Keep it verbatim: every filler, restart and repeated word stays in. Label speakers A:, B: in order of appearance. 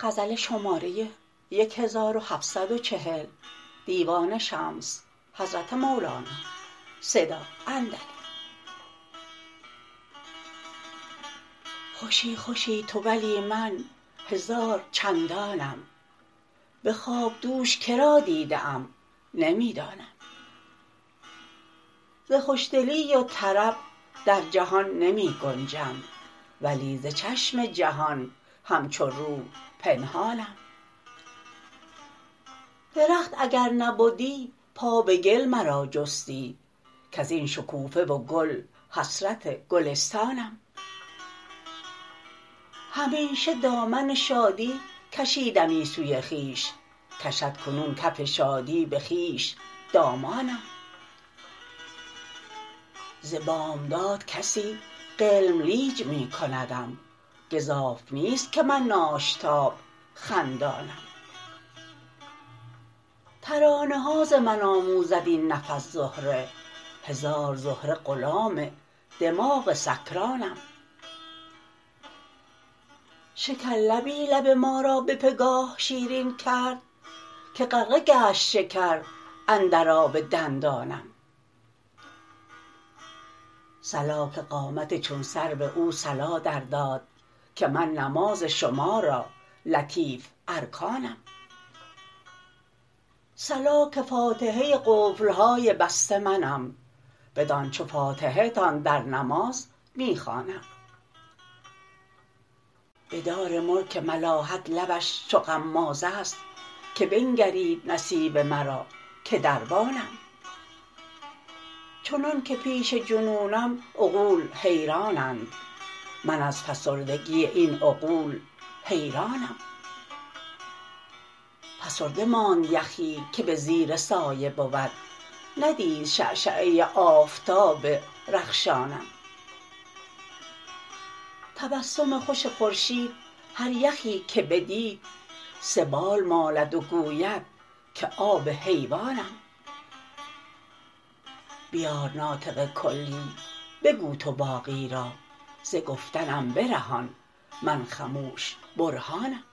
A: غزل شماره هزار و هفتصد و چهل دیوان شمس حضرت مولانا صدا اندلی. خوشی خوشی تو ولی من هزار چندانم، به خواب دوش که را دیده ام نمی دانم. ز خوشدلی و طرب در جهان نمی گنجم، ولی ز چشم جهان همچو روح پنهانم. درخت اگر نبدی پا به گل مرا جستی، کز این شکوفه و گل حسرت گلستانم. همیشه دامن شادی کشیدمی سوی خویش، کشد کنون کف شادی به خویش دامانم. ز بامداد کسی غلم لیج می کندم، گزاف نیست که من ناشتاب خندانم. ترانه ها ز من آموزد این نفس زهره، هزار زهره غلام دماغ سکرانم. شکرلبی لب ما را به پگاه شیرین کرد، که غرقه گشت شکر اندر آب دندانم. صلا که قامت چون سرو او صلا در داد، که من نماز شما را لطیف ارکانم. صلا که فاتحه قفل های بسته منم، بدان چو فاتحه تان در نماز می خوانم. به دار ملک ملاحت لبش چو غماز است، که بنگرید نصیب مرا که دربانم. چنان که پیش جنونم عقول حیرانند، من از فسردگی این عقول حیرانم. فسرده ماند یخی که به زیر سایه بود، ندید شعشعه آفتاب رخشانم. تبسم خوش خورشید هر یخی که بدید، سه بال مالد و گوید که آب حیوانم. بیار ناطق کلی بگو تو باقی را، ز گفتنم برهان من خموش برهانم.